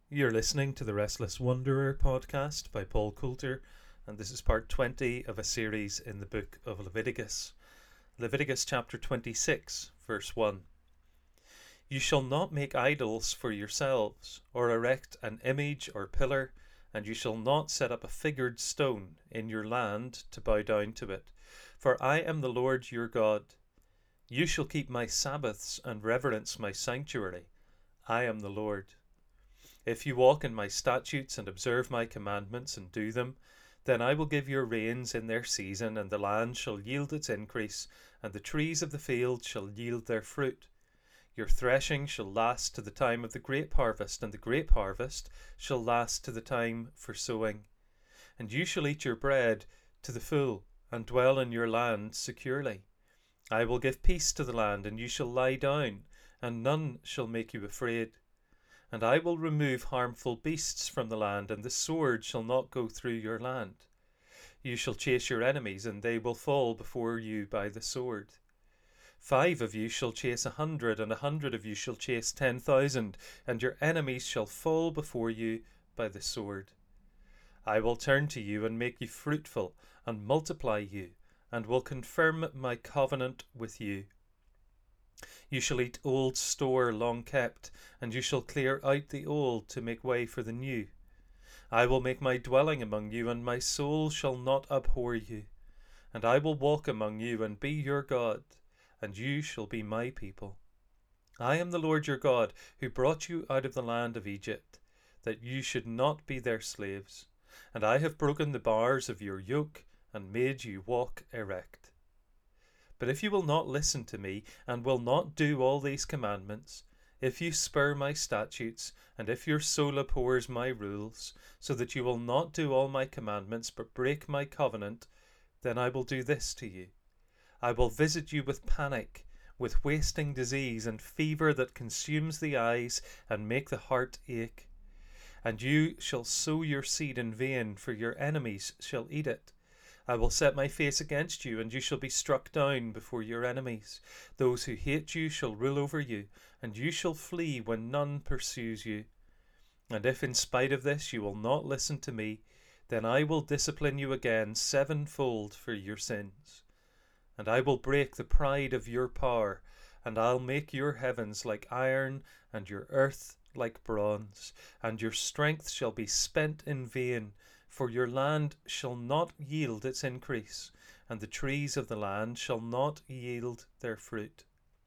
You're listening to the Restless Wanderer podcast by Paul Coulter, and this is part 20 of a series in the book of Leviticus. Leviticus chapter 26, verse 1. You shall not make idols for yourselves, or erect an image or pillar, and you shall not set up a figured stone in your land to bow down to it. For I am the Lord your God. You shall keep my Sabbaths and reverence my sanctuary. I am the Lord. If you walk in my statutes and observe my commandments and do them, then I will give your rains in their season, and the land shall yield its increase, and the trees of the field shall yield their fruit. Your threshing shall last to the time of the grape harvest, and the grape harvest shall last to the time for sowing. And you shall eat your bread to the full, and dwell in your land securely. I will give peace to the land, and you shall lie down, and none shall make you afraid. And I will remove harmful beasts from the land, and the sword shall not go through your land. You shall chase your enemies, and they will fall before you by the sword. 5 of you shall chase 100, and 100 of you shall chase 10,000, and your enemies shall fall before you by the sword. I will turn to you and make you fruitful, and multiply you, and will confirm my covenant with you. You shall eat old store long kept, and you shall clear out the old to make way for the new. I will make my dwelling among you, and my soul shall not abhor you. And I will walk among you and be your God, and you shall be my people. I am the Lord your God, who brought you out of the land of Egypt, that you should not be their slaves. And I have broken the bars of your yoke, and made you walk erect. But if you will not listen to me, and will not do all these commandments, if you spurn my statutes, and if your soul abhors my rules, so that you will not do all my commandments, but break my covenant, then I will do this to you. I will visit you with panic, with wasting disease, and fever that consumes the eyes, and make the heart ache. And you shall sow your seed in vain, for your enemies shall eat it. I will set my face against you, and you shall be struck down before your enemies. Those who hate you shall rule over you, and you shall flee when none pursues you. And if in spite of this you will not listen to me, then I will discipline you again sevenfold for your sins. And I will break the pride of your power, and I'll make your heavens like iron, and your earth like bronze, and your strength shall be spent in vain. For your land shall not yield its increase, and the trees of the land shall not yield their fruit.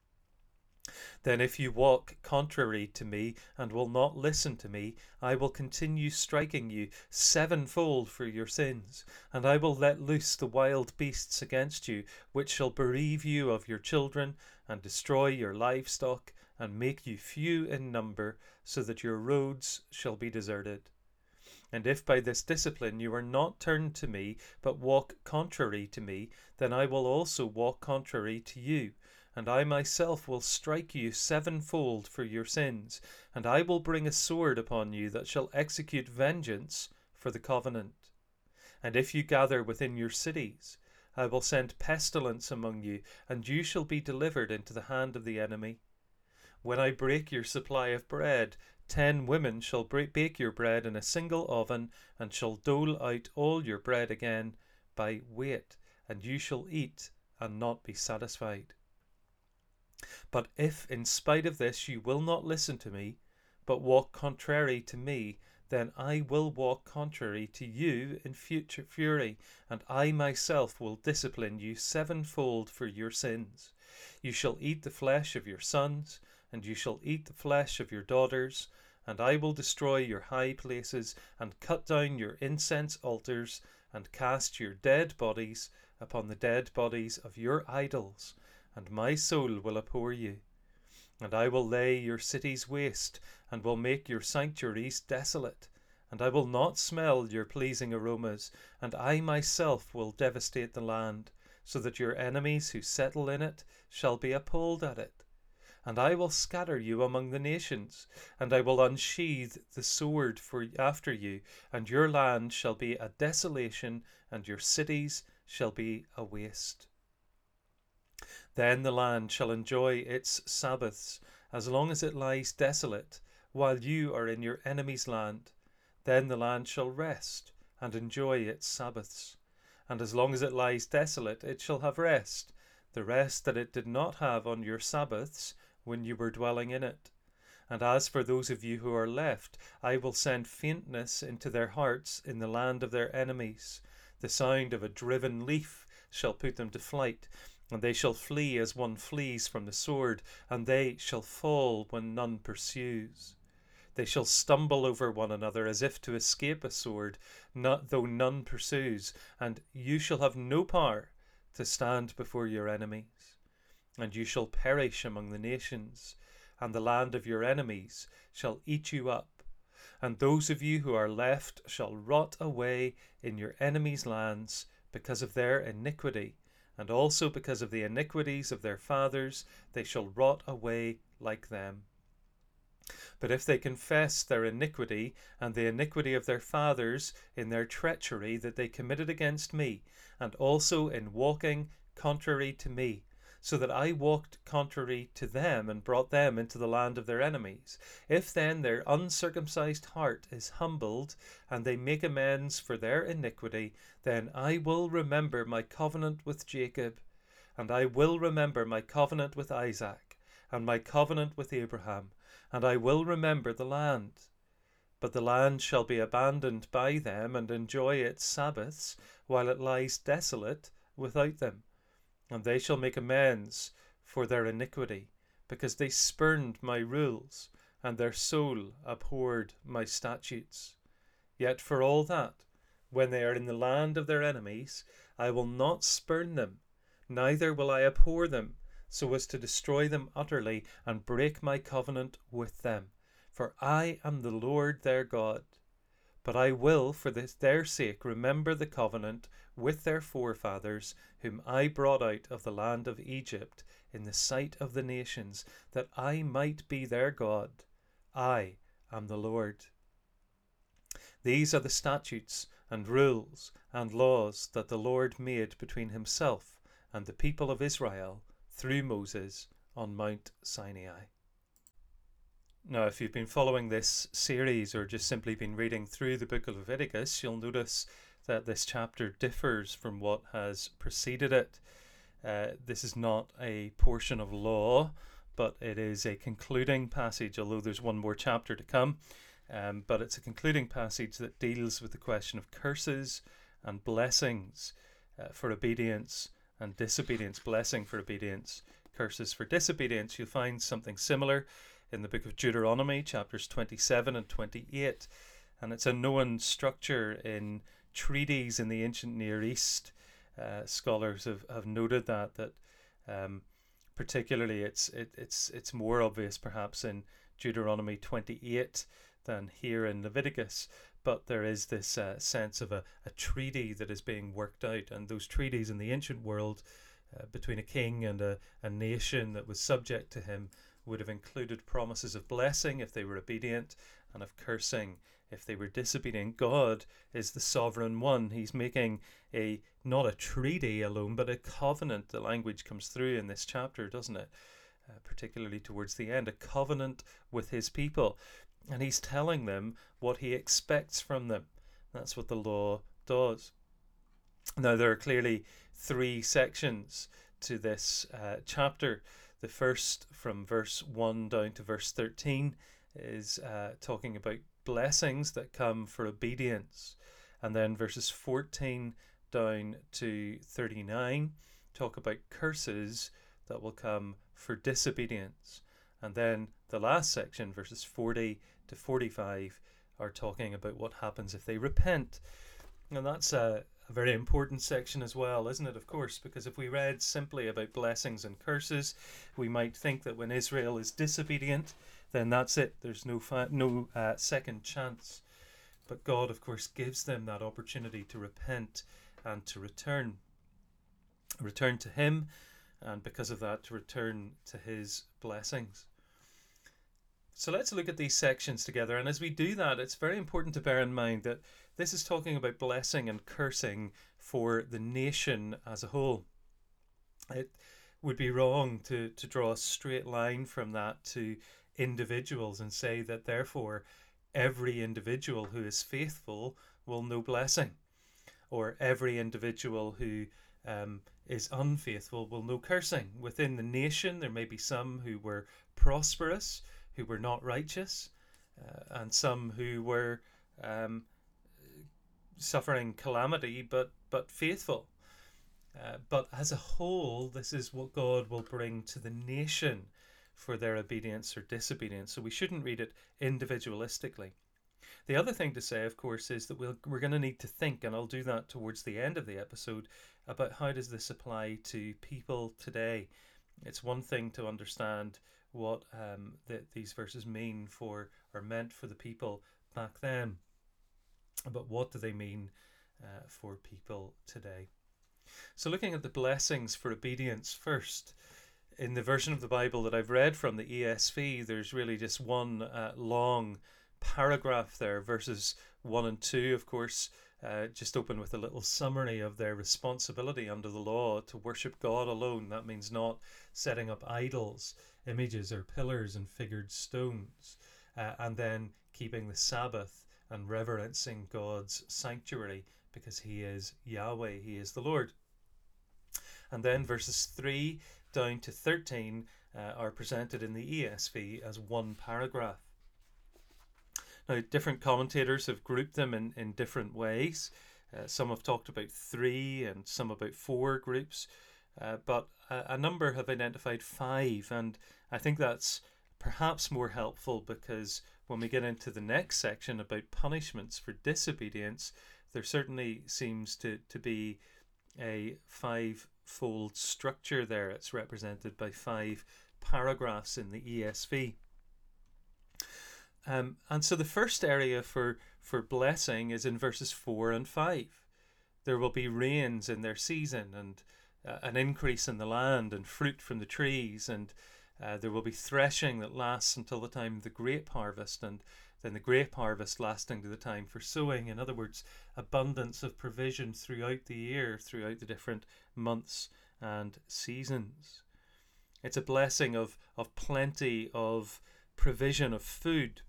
Then if you walk contrary to me, and will not listen to me, I will continue striking you sevenfold for your sins, and I will let loose the wild beasts against you, which shall bereave you of your children, and destroy your livestock, and make you few in number, so that your roads shall be deserted. And if by this discipline you are not turned to me, but walk contrary to me, then I will also walk contrary to you, and I myself will strike you sevenfold for your sins, and I will bring a sword upon you that shall execute vengeance for the covenant. And if you gather within your cities, I will send pestilence among you, and you shall be delivered into the hand of the enemy. When I break your supply of bread, 10 women shall bake your bread in a single oven, and shall dole out all your bread again by weight, and you shall eat and not be satisfied. But if in spite of this you will not listen to me, but walk contrary to me, then I will walk contrary to you in future fury, and I myself will discipline you sevenfold for your sins. You shall eat the flesh of your sons, and you shall eat the flesh of your daughters, and I will destroy your high places, and cut down your incense altars, and cast your dead bodies upon the dead bodies of your idols, and my soul will abhor you. And I will lay your cities waste, and will make your sanctuaries desolate, and I will not smell your pleasing aromas, and I myself will devastate the land, so that your enemies who settle in it shall be appalled at it. And I will scatter you among the nations, and I will unsheathe the sword after you, and your land shall be a desolation, and your cities shall be a waste. Then the land shall enjoy its Sabbaths, as long as it lies desolate, while you are in your enemy's land. Then the land shall rest and enjoy its Sabbaths. And as long as it lies desolate, it shall have rest, the rest that it did not have on your Sabbaths when you were dwelling in it. And as for those of you who are left, I will send faintness into their hearts in the land of their enemies. The sound of a driven leaf shall put them to flight, and they shall flee as one flees from the sword, and they shall fall when none pursues. They shall stumble over one another as if to escape a sword, though none pursues, and you shall have no power to stand before your enemies. And you shall perish among the nations, and the land of your enemies shall eat you up. And those of you who are left shall rot away in your enemies' lands because of their iniquity, and also because of the iniquities of their fathers, they shall rot away like them. But if they confess their iniquity and the iniquity of their fathers in their treachery that they committed against me, and also in walking contrary to me, so that I walked contrary to them and brought them into the land of their enemies, if then their uncircumcised heart is humbled, and they make amends for their iniquity, then I will remember my covenant with Jacob, and I will remember my covenant with Isaac, and my covenant with Abraham, and I will remember the land. But the land shall be abandoned by them, and enjoy its Sabbaths, while it lies desolate without them. And they shall make amends for their iniquity, because they spurned my rules, and their soul abhorred my statutes. Yet for all that, when they are in the land of their enemies, I will not spurn them, neither will I abhor them, so as to destroy them utterly and break my covenant with them. For I am the Lord their God. But I will, for their sake, remember the covenant with their forefathers, whom I brought out of the land of Egypt in the sight of the nations, that I might be their God. I am the Lord. These are the statutes and rules and laws that the Lord made between himself and the people of Israel through Moses on Mount Sinai. Now, if you've been following this series or just simply been reading through the book of Leviticus, you'll notice that this chapter differs from what has preceded it. This is not a portion of law, but it is a concluding passage, although there's one more chapter to come. But it's a concluding passage that deals with the question of curses and blessings for obedience and disobedience. Blessing for obedience, curses for disobedience. You'll find something similar in the book of Deuteronomy, chapters 27 and 28. And it's a known structure in treaties in the ancient Near East. Scholars have noted that particularly it's more obvious perhaps in Deuteronomy 28 than here in Leviticus. But there is this sense of a treaty that is being worked out. And those treaties in the ancient world between a king and a nation that was subject to him would have included promises of blessing if they were obedient and of cursing if they were disobedient. God is the sovereign one. He's making not a treaty alone, but a covenant. The language comes through in this chapter, doesn't it? Particularly towards the end, a covenant with his people. And he's telling them what he expects from them. That's what the law does. Now, there are clearly three sections to this chapter. The first, from verse 1 down to verse 13, is talking about blessings that come for obedience. And then verses 14 down to 39 talk about curses that will come for disobedience. And then the last section, verses 40 to 45, are talking about what happens if they repent. And that's a very important section as well, isn't it? Of course, because if we read simply about blessings and curses, we might think that when Israel is disobedient, then that's it. There's no second chance. But God, of course, gives them that opportunity to repent and to return to him, and because of that, to return to his blessings. So let's look at these sections together. And as we do that, it's very important to bear in mind that this is talking about blessing and cursing for the nation as a whole. It would be wrong to draw a straight line from that to individuals and say that therefore every individual who is faithful will know blessing, or every individual who is unfaithful will know cursing. Within the nation, there may be some who were prosperous, who were not righteous, and some who were suffering calamity but faithful. But as a whole, this is what God will bring to the nation for their obedience or disobedience. So we shouldn't read it individualistically. The other thing to say, of course, is that we're going to need to think, and I'll do that towards the end of the episode, about how does this apply to people today. It's one thing to understand what these verses mean for, or meant for, the people back then, but what do they mean for people today? So looking at the blessings for obedience first, in the version of the Bible that I've read from, the ESV, there's really just one long paragraph there. Verses 1 and 2, of course, just open with a little summary of their responsibility under the law to worship God alone. That means not setting up idols, images or pillars and figured stones, and then keeping the Sabbath and reverencing God's sanctuary, because he is Yahweh, he is the Lord. And then verses 3 down to 13 are presented in the ESV as one paragraph. Now, different commentators have grouped them in different ways. Some have talked about 3 and some about 4 groups, but a number have identified 5, and I think that's perhaps more helpful, because when we get into the next section about punishments for disobedience, there certainly seems to be a 5-fold structure there. It's represented by 5 paragraphs in the ESV. And so the first area for blessing is in verses 4 and 5. There will be rains in their season, and an increase in the land, and fruit from the trees, and there will be threshing that lasts until the time of the grape harvest, and then the grape harvest lasting to the time for sowing. In other words, abundance of provision throughout the year, throughout the different months and seasons. It's a blessing of plenty of provision of food,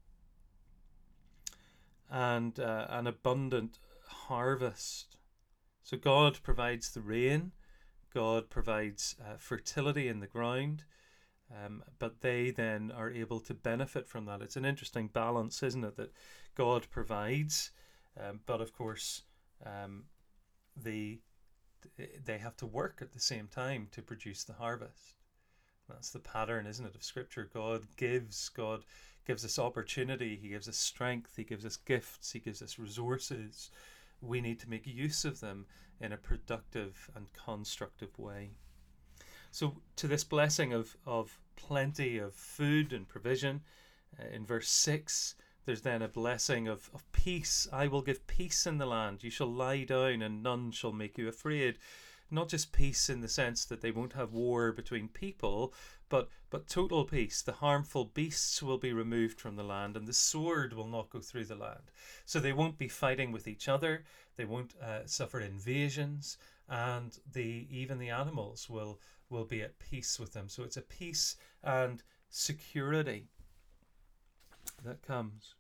and an abundant harvest. So God provides the rain, God provides fertility in the ground, but they then are able to benefit from that. It's an interesting balance, isn't it, that God provides, but of course they have to work at the same time to produce the harvest. That's the pattern, isn't it, of Scripture. God gives us opportunity, he gives us strength, he gives us gifts, he gives us resources. We need to make use of them in a productive and constructive way. So to this blessing of plenty of food and provision, in verse 6, there's then a blessing of peace. I will give peace in the land. You shall lie down and none shall make you afraid. Not just peace in the sense that they won't have war between people, but total peace. The harmful beasts will be removed from the land, and the sword will not go through the land. So they won't be fighting with each other. They won't suffer invasions, and even the animals will be at peace with them. So it's a peace and security that comes.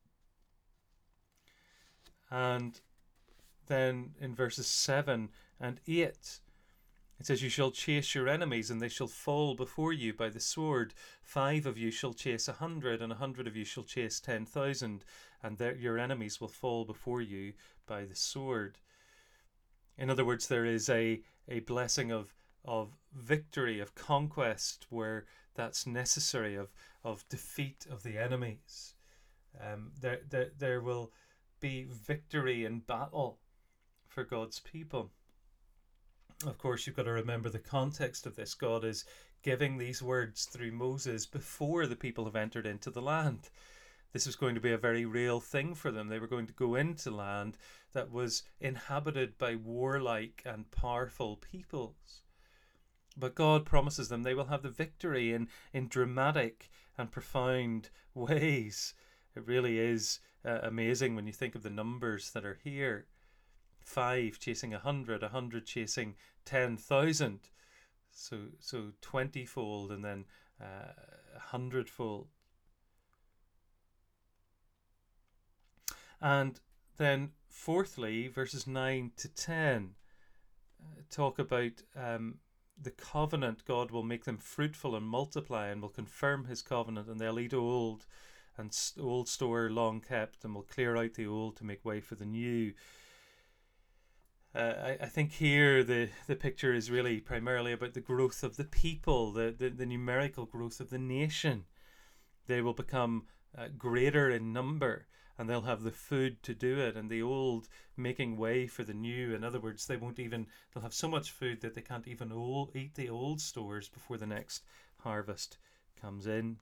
And then in verses 7 and 8, it says, you shall chase your enemies, and they shall fall before you by the sword. 5 of you shall chase 100, and 100 of you shall chase 10,000, and your enemies will fall before you by the sword. In other words, there is a blessing of victory, of conquest, where that's necessary, of defeat of the enemies. There will be victory in battle for God's people. Of course, you've got to remember the context of this. God is giving these words through Moses before the people have entered into the land. This was going to be a very real thing for them. They were going to go into land that was inhabited by warlike and powerful peoples. But God promises them they will have the victory in dramatic and profound ways. It really is amazing when you think of the numbers that are here. 5 chasing 100, 100 chasing 10,000. So 20-fold, and then 100-fold. And then fourthly, verses 9 to 10 talk about the covenant. God will make them fruitful and multiply, and will confirm his covenant, and they'll eat old and old store long kept, and will clear out the old to make way for the new. I think here the picture is really primarily about the growth of the people, the numerical growth of the nation. They will become greater in number, and they'll have the food to do it, and the old making way for the new. In other words, they'll have so much food that they can't even eat the old stores before the next harvest comes in.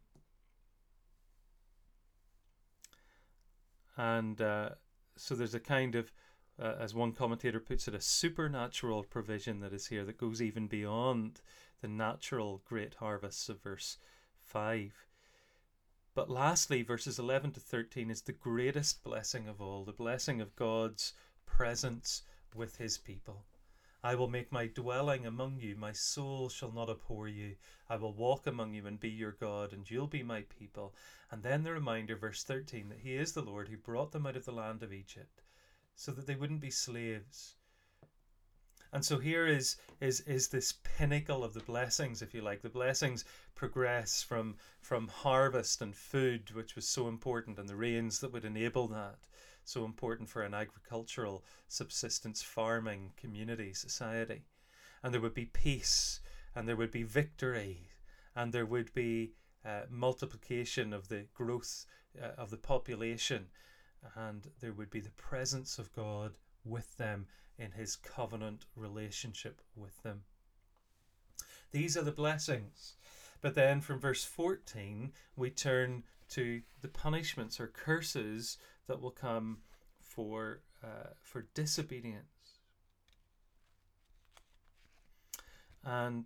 And so there's a kind of, as one commentator puts it, a supernatural provision that is here that goes even beyond the natural great harvests of verse 5. But lastly, verses 11 to 13 is the greatest blessing of all, the blessing of God's presence with his people. I will make my dwelling among you. My soul shall not abhor you. I will walk among you and be your God, and you'll be my people. And then the reminder, verse 13, that he is the Lord who brought them out of the land of Egypt, so that they wouldn't be slaves. And so here is this pinnacle of the blessings, if you like. The blessings progress from harvest and food, which was so important, and the rains that would enable that, so important for an agricultural subsistence farming community, society. And there would be peace, and there would be victory, and there would be multiplication of the growth of the population, and there would be the presence of God with them in his covenant relationship with them. These are the blessings. But then from verse 14 we turn to the punishments or curses that will come for disobedience. And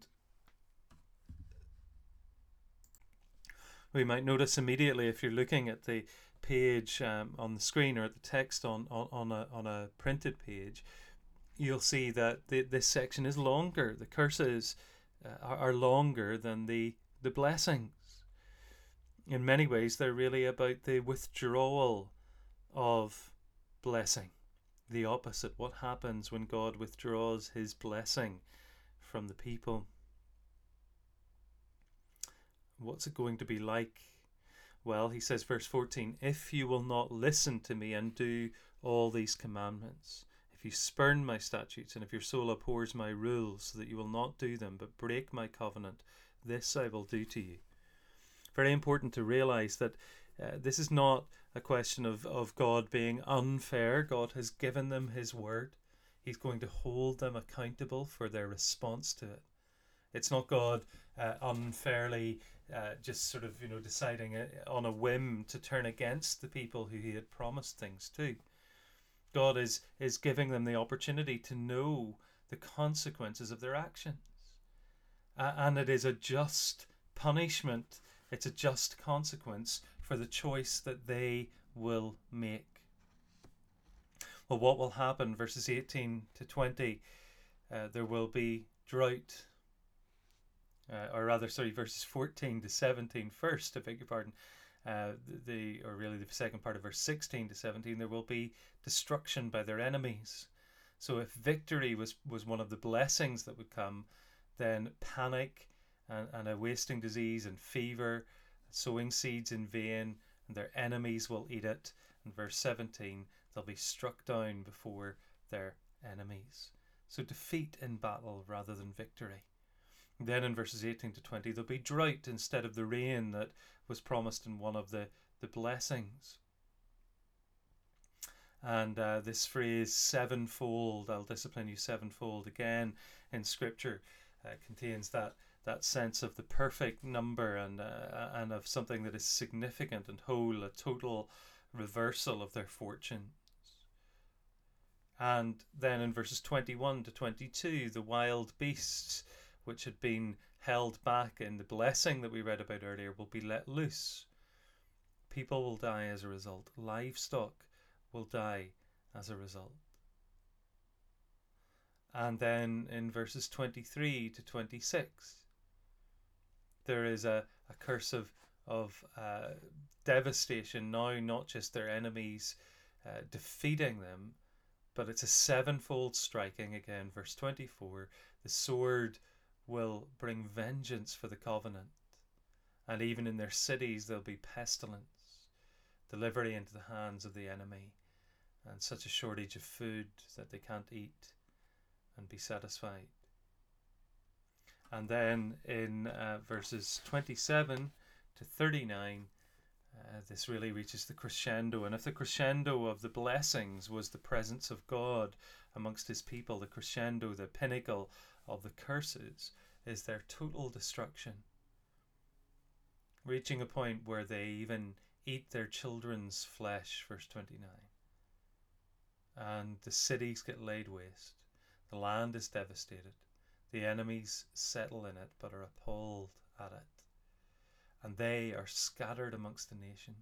we might notice immediately, if you're looking at the page on the screen, or at the text on a printed page, you'll see that this section is longer. The curses are longer than the blessings. In many ways, they're really about the withdrawal of blessing. The opposite, what happens when God withdraws his blessing from the people. What's it going to be like? Well, he says, verse 14, if you will not listen to me and do all these commandments, if you spurn my statutes, and if your soul abhors my rules, so that you will not do them, but break my covenant, this I will do to you. Very important to realize that this is not a question of God being unfair. God has given them his word. He's going to hold them accountable for their response to it. It's not God unfairly just sort of, deciding on a whim to turn against the people who he had promised things to. God is giving them the opportunity to know the consequences of their actions. And it is a just punishment. It's a just consequence for the choice that they will make. Well, what will happen? Verses 18 to 20, there will be drought. Verses 14 to 17 first, I beg your pardon. The second part of verse 16 to 17, there will be destruction by their enemies. So if victory was one of the blessings that would come, then panic and a wasting disease and fever, sowing seeds in vain, and their enemies will eat it. And verse 17, they'll be struck down before their enemies. So defeat in battle rather than victory. Then in verses 18 to 20, there'll be drought instead of the rain that was promised in one of the blessings. And this phrase, sevenfold, I'll discipline you sevenfold, again in Scripture contains that sense of the perfect number and of something that is significant and whole, a total reversal of their fortunes. And then in verses 21 to 22, the wild beasts, which had been held back in the blessing that we read about earlier, will be let loose. People will die as a result. Livestock will die as a result. And then in verses 23 to 26, there is a a curse of devastation, now not just their enemies defeating them, but it's a sevenfold striking again. Verse 24, the sword will bring vengeance for the covenant, and even in their cities there'll be pestilence, delivery into the hands of the enemy, and such a shortage of food that they can't eat and be satisfied. And then in verses 27 to 39, this really reaches the crescendo. And if the crescendo of the blessings was the presence of God amongst his people, the crescendo, the pinnacle of the curses, is their total destruction, reaching a point where they even eat their children's flesh, verse 29. And the cities get laid waste. The land is devastated. The enemies settle in it but are appalled at it. And they are scattered amongst the nations.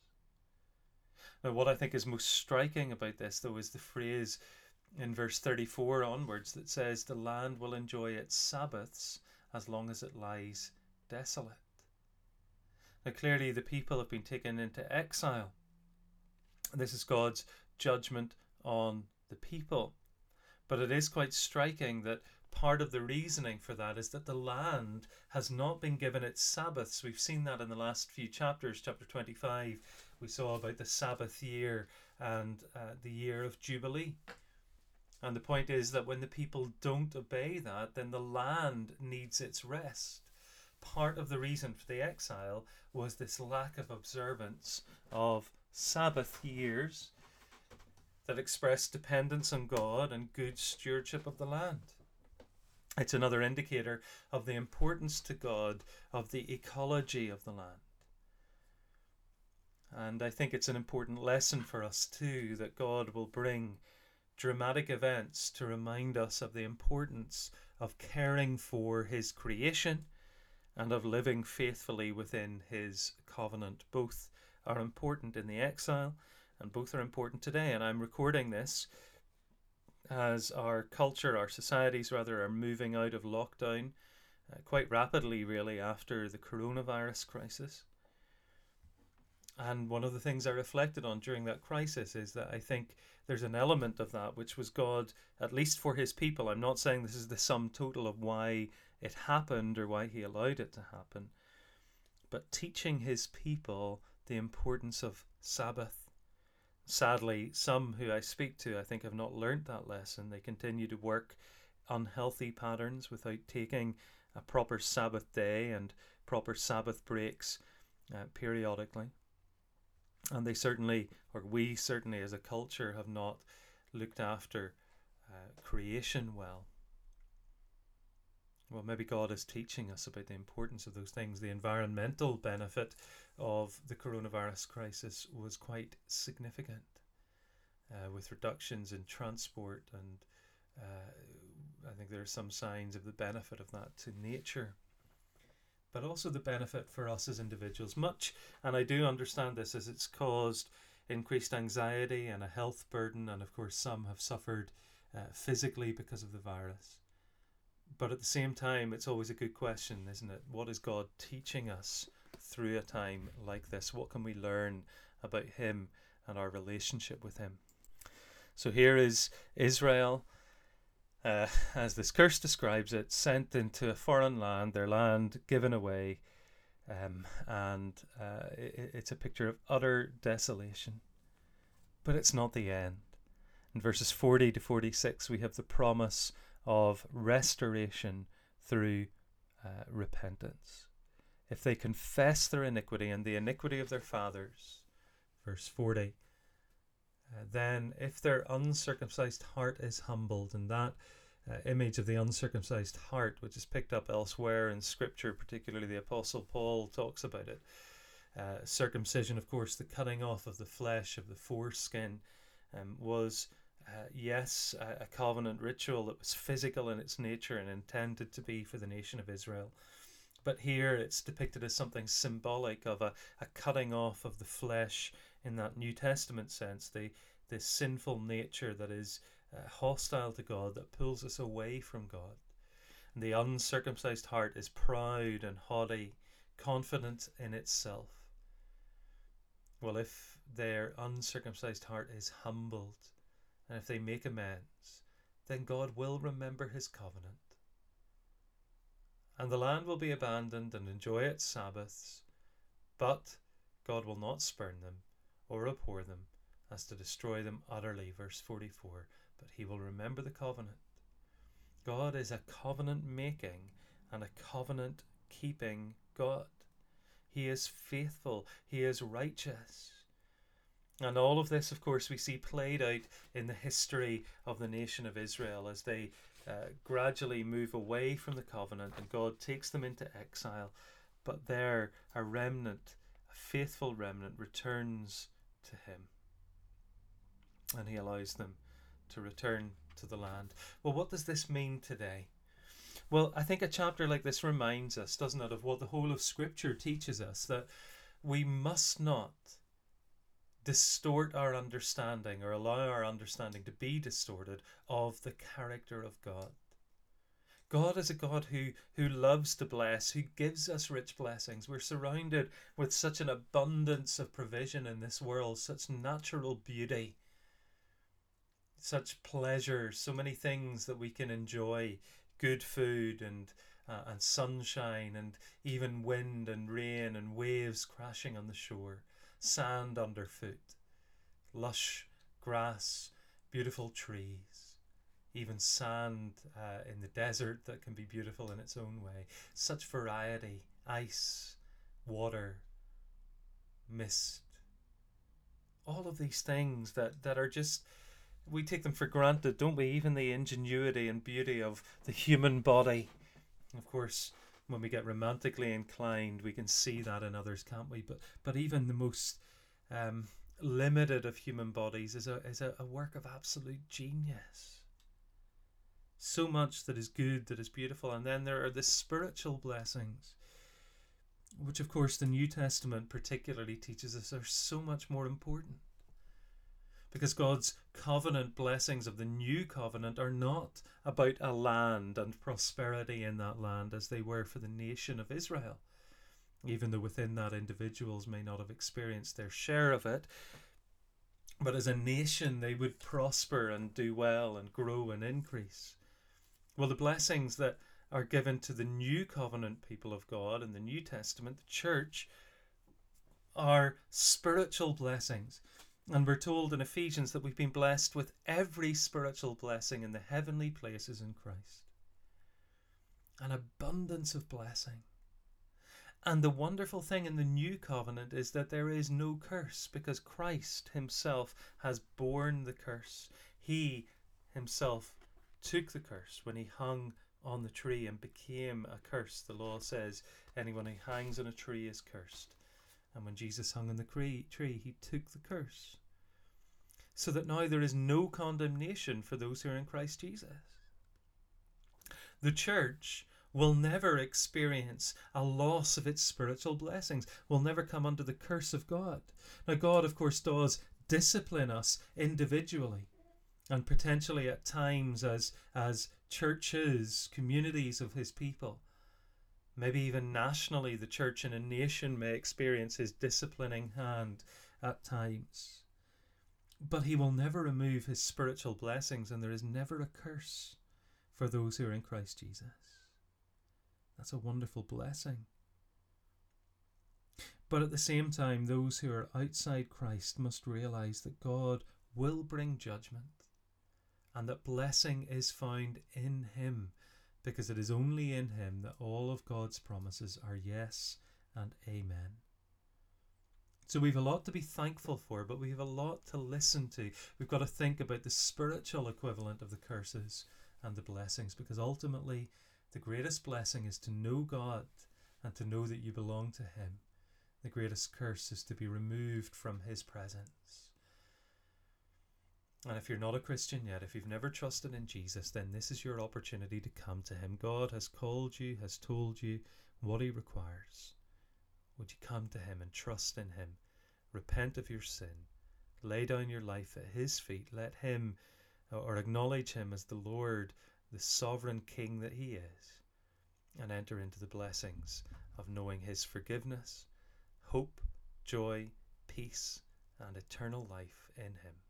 Now, what I think is most striking about this, though, is the phrase in verse 34 onwards that says, the land will enjoy its Sabbaths as long as it lies desolate. Now, clearly the people have been taken into exile. This is God's judgment on the people. But it is quite striking that part of the reasoning for that is that the land has not been given its Sabbaths. We've seen that in the last few chapters. Chapter 25, we saw about the Sabbath year and the year of Jubilee. And the point is that when the people don't obey that, then the land needs its rest. Part of the reason for the exile was this lack of observance of Sabbath years that expressed dependence on God and good stewardship of the land. It's another indicator of the importance to God of the ecology of the land. And I think it's an important lesson for us too, that God will bring dramatic events to remind us of the importance of caring for his creation and of living faithfully within his covenant. Both are important in the exile and both are important today. And I'm recording this as our culture, our societies rather, are moving out of lockdown quite rapidly, really, after the coronavirus crisis. And one of the things I reflected on during that crisis is that I think there's an element of that which was God, at least for his people. I'm not saying this is the sum total of why it happened or why he allowed it to happen, but teaching his people the importance of Sabbath. Sadly, some who I speak to, I think, have not learnt that lesson. They continue to work unhealthy patterns without taking a proper Sabbath day and proper Sabbath breaks periodically. And they certainly, or we certainly as a culture, have not looked after creation well. Well, maybe God is teaching us about the importance of those things. The environmental benefit of the coronavirus crisis was quite significant, with reductions in transport, and I think there are some signs of the benefit of that to nature. But also the benefit for us as individuals. Much, and I do understand this, as it's caused increased anxiety and a health burden, and of course some have suffered physically because of the virus. But at the same time, it's always a good question, isn't it? What is God teaching us through a time like this? What can we learn about him and our relationship with him? So here is Israel, as this curse describes it, sent into a foreign land, their land given away, and it's a picture of utter desolation. But it's not the end. In verses 40 to 46, we have the promise of restoration through repentance. If they confess their iniquity and the iniquity of their fathers, verse 40, then if their uncircumcised heart is humbled, and that image of the uncircumcised heart, which is picked up elsewhere in Scripture, particularly the Apostle Paul talks about it. Circumcision, of course, the cutting off of the flesh of the foreskin, was yes, a covenant ritual that was physical in its nature and intended to be for the nation of Israel. But here it's depicted as something symbolic of a cutting off of the flesh in that New Testament sense, the sinful nature that is hostile to God, that pulls us away from God. And the uncircumcised heart is proud and haughty, confident in itself. Well, if their uncircumcised heart is humbled, and if they make amends, then God will remember his covenant. And the land will be abandoned and enjoy its Sabbaths, but God will not spurn them or abhor them as to destroy them utterly. Verse 44, but he will remember the covenant. God is a covenant making and a covenant keeping God. He is faithful. He is righteous. And all of this, of course, we see played out in the history of the nation of Israel as they gradually move away from the covenant and God takes them into exile. But there, a remnant, a faithful remnant, returns to him. And he allows them to return to the land. Well, what does this mean today? Well, I think a chapter like this reminds us, doesn't it, of what the whole of Scripture teaches us, that we must not distort our understanding or allow our understanding to be distorted of the character of God. God is a God who loves to bless, who gives us rich blessings. We're surrounded with such an abundance of provision in this world, such natural beauty, such pleasure, so many things that we can enjoy. Good food and sunshine and even wind and rain and waves crashing on the shore, sand underfoot, lush grass, beautiful trees, even sand in the desert that can be beautiful in its own way. Such variety, ice, water, mist, all of these things that are just, we take them for granted, don't we? Even the ingenuity and beauty of the human body. Of course, when we get romantically inclined, we can see that in others, can't we? But even the most limited of human bodies is a work of absolute genius. So much that is good, that is beautiful. And then there are the spiritual blessings, which of course the New Testament particularly teaches us are so much more important. Because God's covenant blessings of the new covenant are not about a land and prosperity in that land as they were for the nation of Israel. Even though within that individuals may not have experienced their share of it. But as a nation they would prosper and do well and grow and increase. Well, the blessings that are given to the new covenant people of God in the New Testament, the church, are spiritual blessings. And we're told in Ephesians that we've been blessed with every spiritual blessing in the heavenly places in Christ. An abundance of blessing. And the wonderful thing in the new covenant is that there is no curse, because Christ himself has borne the curse. He himself took the curse when he hung on the tree and became a curse. The law says anyone who hangs on a tree is cursed. And when Jesus hung on the tree, he took the curse. So that now there is no condemnation for those who are in Christ Jesus. The church will never experience a loss of its spiritual blessings, will never come under the curse of God. Now God, of course, does discipline us individually and potentially at times as churches, communities of his people. Maybe even nationally, the church in a nation may experience his disciplining hand at times. But he will never remove his spiritual blessings, and there is never a curse for those who are in Christ Jesus. That's a wonderful blessing. But at the same time, those who are outside Christ must realize that God will bring judgment and that blessing is found in him, because it is only in him that all of God's promises are yes and amen. So we've a lot to be thankful for, but we have a lot to listen to. We've got to think about the spiritual equivalent of the curses and the blessings, because ultimately the greatest blessing is to know God and to know that you belong to him. The greatest curse is to be removed from his presence. And if you're not a Christian yet, if you've never trusted in Jesus, then this is your opportunity to come to him. God has called you, has told you what he requires. Would you come to him and trust in him? Repent of your sin. Lay down your life at his feet. Let him, or acknowledge him as the Lord, the sovereign King that he is, and enter into the blessings of knowing his forgiveness, hope, joy, peace, and eternal life in him.